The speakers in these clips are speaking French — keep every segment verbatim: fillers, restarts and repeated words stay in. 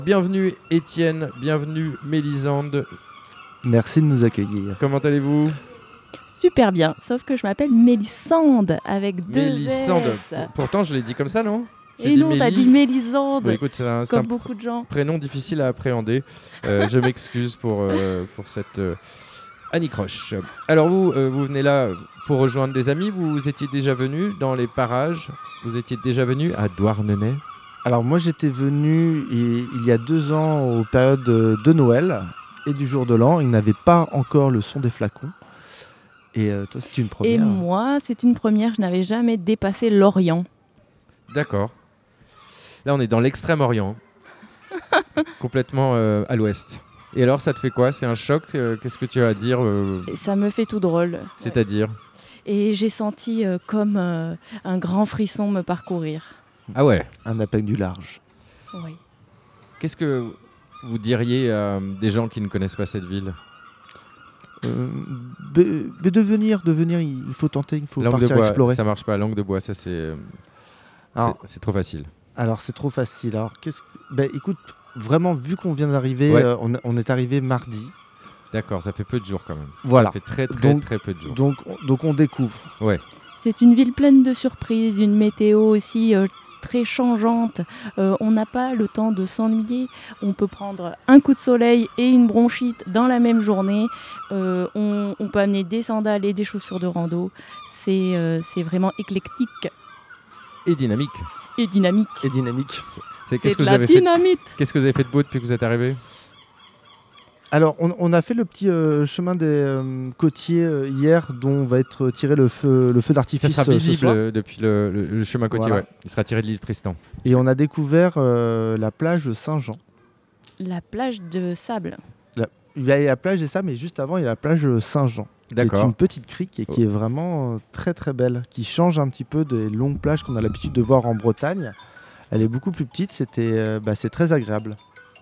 Bienvenue Étienne, bienvenue Mélisande. Merci de nous accueillir. Comment allez-vous ? Super bien, sauf que je m'appelle Mélissande avec deux Mélisande. S. Pourtant, je l'ai dit comme ça, non ? J'ai Et dit non, t'as Mélie. dit Mélisande, Bon, écoute, c'est un, c'est comme un beaucoup de gens. prénom difficile à appréhender. Euh, je m'excuse pour, euh, pour cette euh, anicroche. Alors vous, euh, vous venez là pour rejoindre des amis. Vous étiez déjà venu dans les parages. Vous étiez déjà venu à Douarnenez. Alors moi j'étais venu il, il y a deux ans aux périodes de, de Noël et du jour de l'an. Il n'avait pas encore le son des flacons. Et euh, toi c'est une première. Et moi, c'est une première, je n'avais jamais dépassé l'Orient. D'accord. Là, on est dans l'extrême-orient. Complètement euh, à l'ouest. Et alors, ça te fait quoi ? C'est un choc ? euh, Qu'est-ce que tu as à dire euh, Et ça me fait tout drôle. C'est-à-dire ? Et j'ai senti euh, comme euh, un grand frisson me parcourir. Ah ouais. Un appel du large. Oui. Qu'est-ce que vous diriez à des gens qui ne connaissent pas cette ville ? Euh, mais, mais de venir, de venir, il faut tenter, il faut Langue de partir bois, explorer. ça marche pas. Langue de bois, ça c'est, euh, Alors, c'est, c'est trop facile. alors c'est trop facile. Alors qu'est-ce que... ben, écoute, vraiment vu qu'on vient d'arriver, Ouais. euh, on, on est arrivé mardi. D'accord, ça fait peu de jours quand même. Voilà. Ça fait très très Donc- très peu de jours. Donc, on- donc on découvre. Ouais. C'est une ville pleine de surprises, une météo aussi euh, très changeante. Euh, on n'a pas le temps de s'ennuyer. On peut prendre un coup de soleil et une bronchite dans la même journée. Euh, on, on peut amener des sandales et des chaussures de rando. C'est euh, c'est vraiment éclectique Et dynamique. et dynamique. Et dynamique. C'est, C'est qu'est-ce que de vous la avez fait dynamite. Qu'est-ce que vous avez fait de beau depuis que vous êtes arrivé ? Alors, on, on a fait le petit euh, chemin des euh, côtiers euh, hier, dont va être tiré le feu, le feu Ça d'artifice. sera euh, ce visible soir. euh, depuis le, le- le chemin côtier. Voilà. Ouais. Il sera tiré de l'île Tristan. Et on a découvert euh, la plage de Saint-Jean. La plage de sable. Il y a la plage et ça, mais juste avant, il y a la plage de Saint-Jean. Qui est D'accord. une petite crique et qui est vraiment euh, très très belle, qui change un petit peu des longues plages qu'on a l'habitude de voir en Bretagne. Elle est beaucoup plus petite, c'était, euh, bah, c'est très agréable.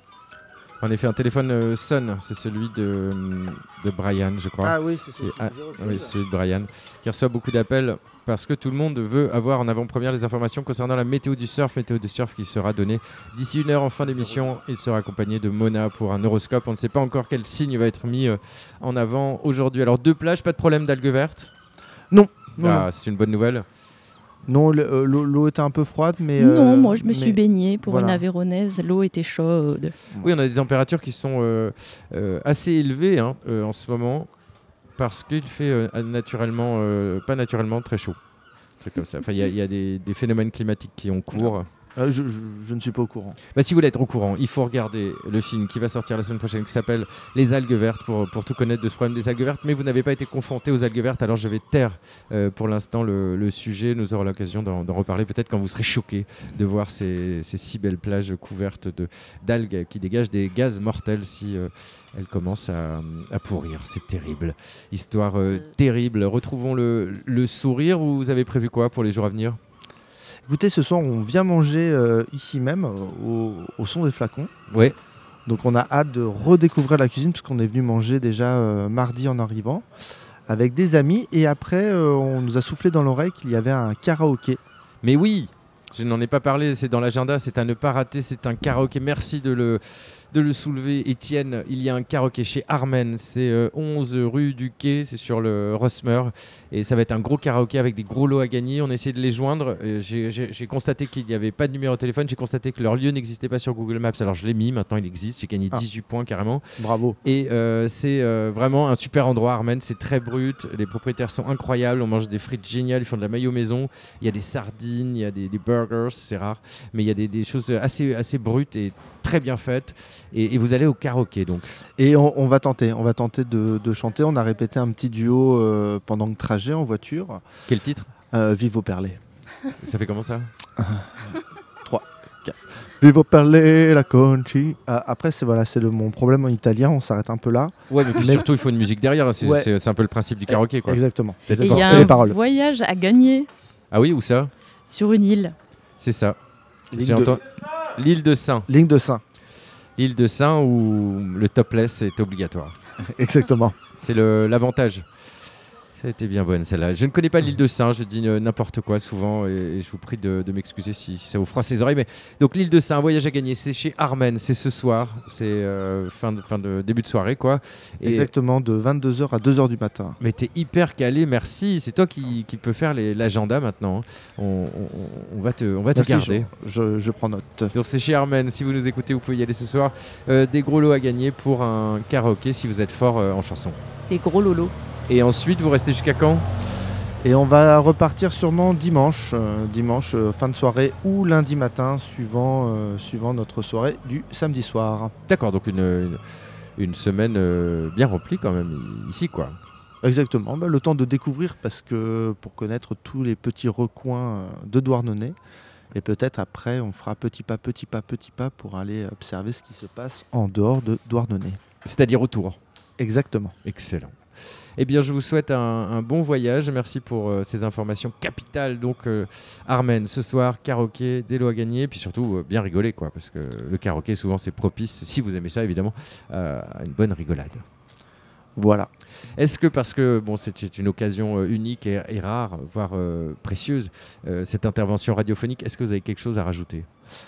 En effet, un téléphone euh, sonne. C'est celui de, de Brian, je crois. oui, c'est Qui est- ah, oui, celui de Brian, qui reçoit beaucoup d'appels parce que tout le monde veut avoir en avant-première les informations concernant la météo du surf, météo du surf qui sera donnée d'ici une heure en fin d'émission. Il sera accompagné de Mona pour un horoscope. On ne sait pas encore quel signe va être mis euh, en avant aujourd'hui. Alors deux plages, pas de problème d'algues vertes. Non, non, Ah, c'est une bonne nouvelle. non, le- euh, l'eau, l'eau était un peu froide, mais... non, euh, moi je me mais- suis baignée pour voilà. une Aveyronnaise. L'eau était chaude. Oui, on a des températures qui sont euh, euh, assez élevées hein, euh, en ce moment parce qu'il fait euh, naturellement, euh, pas naturellement très chaud. Un truc comme ça. Enfin, il y a, il y a des, des phénomènes climatiques qui ont cours. Euh, je, je- je ne suis pas au courant. Bah, si vous voulez être au courant, il faut regarder le film qui va sortir la semaine prochaine qui s'appelle Les algues vertes pour, pour tout connaître de ce problème des algues vertes. Mais vous n'avez pas été confronté aux algues vertes, alors je vais taire euh, pour l'instant le, le sujet. Nous aurons l'occasion d'en, d'en reparler peut-être quand vous serez choqués de voir ces, ces si belles plages couvertes de, d'algues qui dégagent des gaz mortels si euh, elles commencent à, à pourrir. C'est terrible. Histoire euh, terrible. Retrouvons le, le sourire. Vous avez prévu quoi pour les jours à venir ? Écoutez, ce soir, on vient manger euh, ici même, euh, au, au son des flacons. Ouais. Donc on a hâte de redécouvrir la cuisine, puisqu'on est venu manger déjà euh, mardi en arrivant, avec des amis. Et après, euh, on nous a soufflé dans l'oreille qu'il y avait un karaoké. Mais oui, je n'en ai pas parlé, c'est dans l'agenda, c'est à ne pas rater, c'est un karaoké. Merci de le, de le soulever, Étienne. Il y a un karaoké chez Armen, c'est euh, onze rue du Quai, c'est sur le Rosmer. Et ça va être un gros karaoké avec des gros lots à gagner. On essaie de les joindre. Euh, j'ai, j'ai- j'ai constaté qu'il n'y avait pas de numéro de téléphone, j'ai constaté que leur lieu n'existait pas sur Google Maps. Alors je l'ai mis, maintenant il existe, j'ai gagné Ah. dix-huit points carrément. Bravo. Et euh, c'est euh, vraiment un super endroit, Armen, c'est très brut, les propriétaires sont incroyables, on mange des frites géniales, ils font de la mayo maison, il y a des sardines, il y a des, des burgers, c'est rare, mais il y a des, des choses assez, assez brutes et très bien faites. Et, et vous allez au karaoké donc. Et on, on va tenter, on va tenter de, de chanter. On a répété un petit duo euh, pendant le trajet en voiture. Quel titre ? Euh, Vivo Perlé. Ça fait comment ça ? Vivo Perlé, la Conchi. Ah, après, c'est voilà, c'est le, mon problème en italien. On s'arrête un peu là. Ouais, mais puis Mais- surtout il faut une musique derrière, c'est, Ouais. c'est, c'est un peu le principe du karaoké quoi. Exactement. Et il y Portez a les un paroles. voyage à gagner Ah oui, où ça ? sur une île. C'est ça. Ligne J'ai de- entendu- L'île de Saint. Ligne de Saint. L'île de Saint où le topless est obligatoire. Exactement. C'est le, l'avantage. Ça a été bien bonne celle-là. Je ne connais pas l'île de Sein, je dis euh, n'importe quoi souvent et, et je vous prie de, de m'excuser si, si ça vous froisse les oreilles. Mais donc l'île de Sein, un voyage à gagner, c'est chez Armen, c'est ce soir, c'est euh, fin, de, fin de début de soirée quoi. Et Exactement, de vingt-deux heures à deux heures du matin. mais t'es hyper calé, merci. C'est toi qui, qui peux faire les- l'agenda maintenant. On, on- on va te, on va te Merci, garder. Je, je, je prends note. Donc c'est chez Armen, si vous nous écoutez, vous pouvez y aller ce soir. Euh, des gros lots à gagner pour un karaoké si vous êtes fort euh, en chanson. Des gros lolos. Et ensuite, vous restez jusqu'à quand ? Et on va repartir sûrement dimanche, euh, dimanche euh, fin de soirée ou lundi matin, suivant, euh, suivant notre soirée du samedi soir. D'accord, donc une, une, une semaine euh, bien remplie quand même i- ici quoi. Exactement, bah, le temps de découvrir parce que pour connaître tous les petits recoins euh, de Douarnenez. Et peut-être après, on fera petit pas, petit pas, petit pas pour aller observer ce qui se passe en dehors de Douarnenez. C'est-à-dire autour. Exactement. Excellent. Eh bien, je vous souhaite un, un bon voyage. Merci pour euh, ces informations capitales. Donc, euh, Armen, ce soir, karaoké, des lots à gagner. Puis surtout, euh, bien rigoler, quoi. Parce que le karaoké, souvent, c'est propice, si vous aimez ça, évidemment, euh, à une bonne rigolade. Voilà. Est-ce que, parce que bon, c'est une occasion euh, unique et, et rare, voire euh, précieuse, euh, cette intervention radiophonique, est-ce que vous avez quelque chose à rajouter ?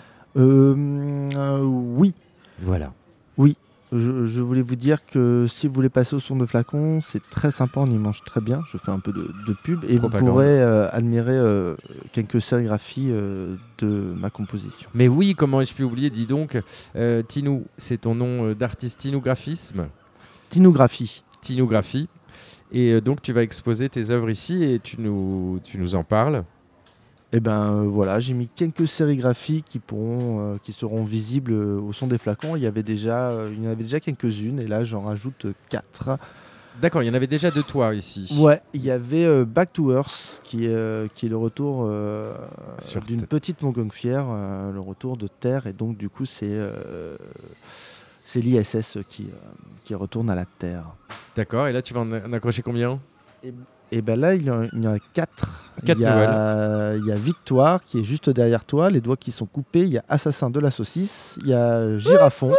Euh, euh, oui, Voilà. oui. Je, je voulais vous dire que si vous voulez passer au son de flacon, c'est très sympa, on y mange très bien. Je fais un peu de, de pub et Propagande. vous pourrez euh, admirer euh, quelques sérigraphies euh, de ma composition. Mais oui, comment ai-je pu oublier ? Dis donc, euh, Tinou, c'est ton nom euh, d'artiste Tinographisme, Tinographie. Tinographie. Et euh, donc, tu vas exposer tes œuvres ici et tu nous, tu nous en parles. Et ben euh, voilà, j'ai mis quelques sérigraphies qui pourront, euh, qui seront visibles euh, au son des flacons. Il y avait déjà, euh, il y en avait déjà quelques-unes et là j'en rajoute euh, quatre. D'accord, il y en avait déjà de toi ici. Ouais, il y avait euh, Back to Earth qui est, euh, qui est le retour euh, Sur d'une Terre. petite montgolfière, euh, le retour de Terre et donc du coup c'est euh, c'est l'I S S qui, euh, qui retourne à la Terre. D'accord, et là, tu vas en, en accrocher combien ? Et ben là il y en, il y en a quatre. Quatre il, y a, il y a Victoire qui est juste derrière toi, les doigts qui sont coupés. Il y a Assassin de la saucisse. Il y a Girafon.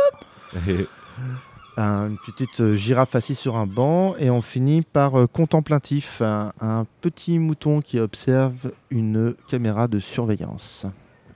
Un- une petite euh, girafe assise sur un banc et on finit par euh, Contemplatif, un, un petit mouton qui observe une caméra de surveillance.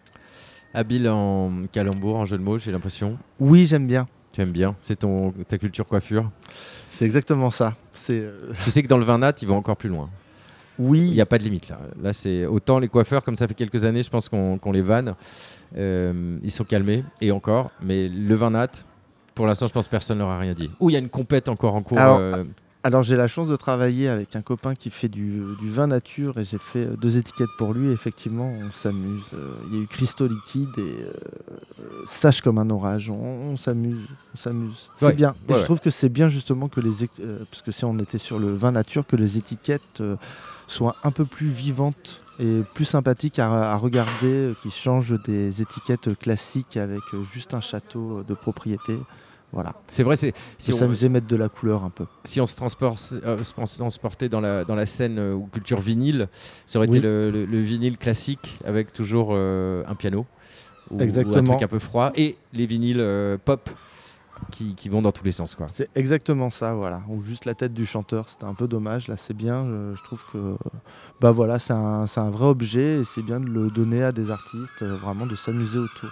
Habile en calembour, en jeu de mots, j'ai l'impression. Oui, j'aime bien. Tu aimes bien, c'est ton, ta culture coiffure. C'est exactement ça. C'est euh, Tu sais que dans le vin nat, ils vont encore plus loin. Il oui, n'y a pas de limite là. Là, c'est autant les coiffeurs, comme ça fait quelques années, je pense qu'on qu'on les vanne. Euh, ils sont calmés, et encore. Mais le vin nat, pour l'instant, je pense que personne leur a rien dit. Ou il y a une compète encore en cours. Alors, euh, alors j'ai la chance de travailler avec un copain qui fait du, du vin nature et j'ai fait euh, deux étiquettes pour lui. Et effectivement, on s'amuse. Euh, Il y a eu Cristaux liquide et euh, Sage comme un orage. On, on s'amuse, on s'amuse. C'est Ouais, bien. Et ouais, je trouve que c'est bien justement que les, ex- euh, parce que si on était sur le vin nature, que les étiquettes euh, soient un peu plus vivantes et plus sympathiques à, à regarder, euh, qui changent des étiquettes classiques avec euh, juste un château de propriété. Voilà. c'est vrai, c'est, si, Si on, s'amuser, mettre de la couleur un peu. si on se, transporte, euh, se transportait dans la, dans la scène euh, ou culture vinyle, ça aurait Oui. été le, le- le vinyle classique avec toujours euh, un piano. Ou, ou un Exactement. truc un peu froid. Et les vinyles euh, pop qui, qui vont dans tous les sens, quoi. C'est exactement ça, voilà. Ou juste la tête du chanteur, c'était un peu dommage. Là, c'est bien. Je, je trouve que, bah voilà, c'est un, c'est un vrai objet et c'est bien de le donner à des artistes, euh, vraiment de s'amuser autour.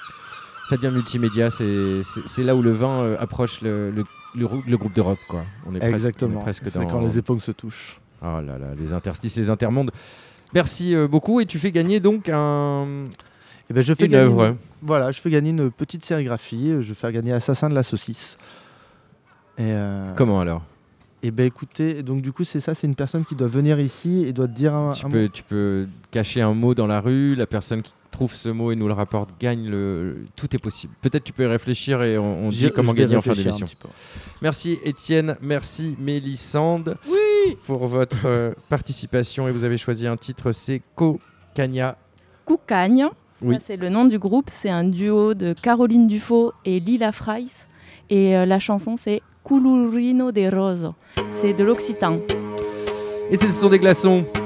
Ça devient multimédia, c'est, c'est, c'est là où le vin euh, approche le, le, le, grou- le groupe de rock, quoi. On est presque- on Exactement. est presque C'est dans... quand les épaules se touchent. Oh là là, les interstices, les intermondes. Merci euh, beaucoup et tu fais gagner donc un... Et ben je fais une gagner. œuvre. Une, voilà, je fais gagner une petite sérigraphie. Je vais faire gagner Assassin de la saucisse. Et euh, Comment alors ? et ben écoutez, donc du coup c'est ça, c'est une personne qui doit venir ici et doit te dire un, Tu un peux, mot. tu peux cacher un mot dans la rue, la personne qui trouve ce mot et nous le rapporte gagne le... Tout est possible. Peut-être tu peux y réfléchir et on, on J'y- dit comment je vais gagner en fin réfléchir un d'émission. petit peu. Merci Étienne, merci Mélissande Oui. pour votre euh, participation et vous avez choisi un titre, c'est Cocagna. Coucagne, Oui. ça, c'est le nom du groupe. C'est un duo de Caroline Dufaux et Lila Frais. Et euh, la chanson, c'est Culurino de Rose. C'est de l'occitan. Et c'est le son des glaçons.